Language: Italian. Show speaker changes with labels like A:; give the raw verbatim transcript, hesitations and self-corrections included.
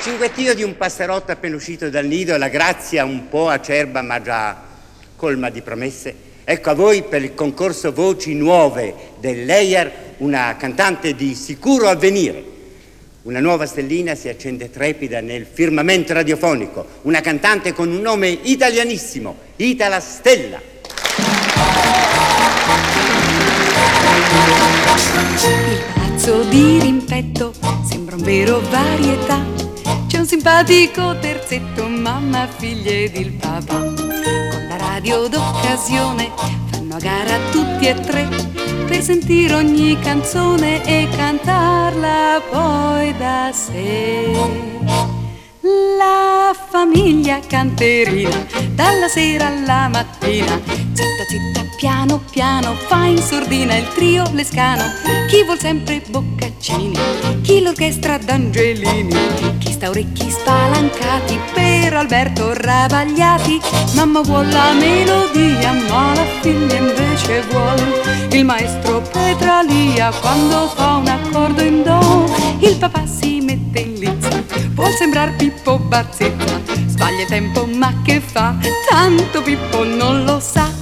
A: cinguettio di un passerotto appena uscito dal nido, la grazia un po' acerba ma già colma di promesse. Ecco a voi per il concorso Voci Nuove dell'E I A R una cantante di sicuro avvenire. Una nuova stellina si accende trepida nel firmamento radiofonico, una cantante con un nome italianissimo, Itala Stella.
B: Il palazzo di rimpetto sembra un vero varietà. C'è un simpatico terzetto, mamma, figlia ed il papà. Con la radio d'occasione fanno a gara tutti e tre per sentire ogni canzone e cantarla poi da sé. La famiglia canterina, dalla sera alla mattina, zitta zitta piano piano, fa in sordina il trio Lescano. Chi vuol sempre Boccaccini, chi l'orchestra d'Angelini, chi sta orecchi spalancati per Alberto Ravagliati. Mamma vuol la melodia, ma la figlia invece vuol il maestro Petralia quando fa un accordo in do. Il papà si mette in lizza, vuol sembrar Pippo Barzetta, sbaglia il tempo ma che fa, tanto Pippo non lo sa.